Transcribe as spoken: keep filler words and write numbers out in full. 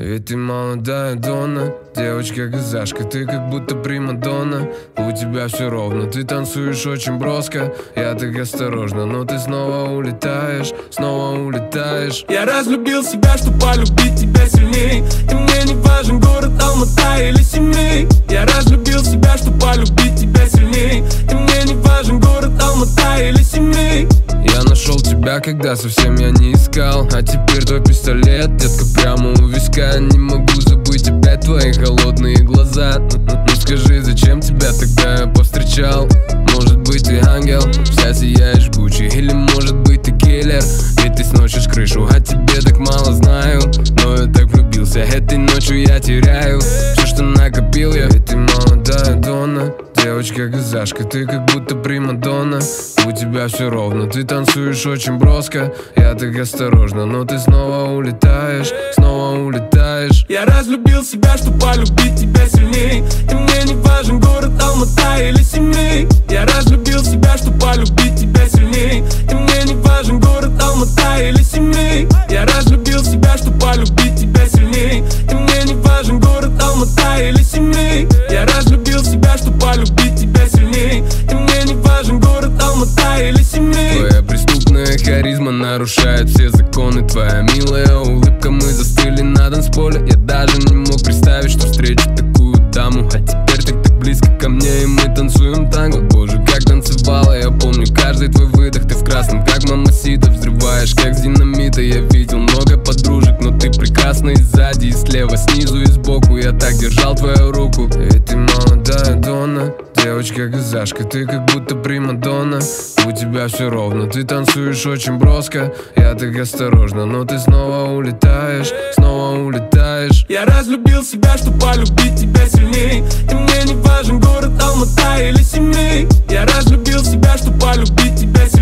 Ведь ты молодая Донна, девочка-казашка, ты как будто примадонна. У тебя все ровно, ты танцуешь очень броско. Я так осторожно, но ты снова улетаешь, снова улетаешь. Я разлюбил себя, чтоб полюбить тебя сильней. И мне не важен город Алмата или Семей. Я разлюбил себя, чтоб полюбить тебя сильней. И мне не важен город Алмата или Семей. Я нашел тебя, когда совсем я не искал. А теперь твой пистолет, детка, прямо у виска. Не могу забыть опять твои холодные глаза. Ну скажи, зачем тебя тогда я повстречал? Может быть ты ангел, вся сияешь жгучий. Или может быть ты киллер, ведь ты сносишь крышу. О тебе так мало знаю, но я так влюбился. Этой ночью я теряю все, что накопил я. Ведь ты молодая Донна, девочка-казашка, ты как будто примадонна. У тебя все ровно, ты танцуешь очень броско. Я так осторожно, но ты снова улетаешь, снова улетаешь. Я разлюбил себя, чтоб полюбить тебя сильней. И мне не важен город Алмата или Семей. Я разлюбил себя, чтоб полюбить тебя сильней. И мне не важен город Алмата или Семей. Я разлюбил себя, чтоб полюбить тебя сильней. И мне не важен город Алмата или Семей. Я разлюбил себя, чтоб полюбить тебя сильней. И мне не важен город Алмата или Семей. Твоя преступная харизма нарушает все законы. Твоя милая улыбка, мы застыли на танцполе. Я даже не мог представить, что встречу такую даму. А теперь ты так близко ко мне, и мы танцуем танго. Боже, как танцевала, я помню каждый твой выдох. Ты в красном, как мамасита, взрываешь, как с динамита. Я видел много подружек, но ты прекрасна и сзади, и слева, снизу и сбоку. Я так держал твою руку. Ведь ты молодая Донна, девочка-казашка, ты как будто примадонна. У тебя все ровно, ты танцуешь очень броско. Я так осторожно, но ты снова улетаешь, снова улетаешь. Я разлюбил себя, чтоб полюбить тебя сильней. И мне не важен город Алмата или Семей. Я разлюбил себя, чтоб полюбить тебя сильней.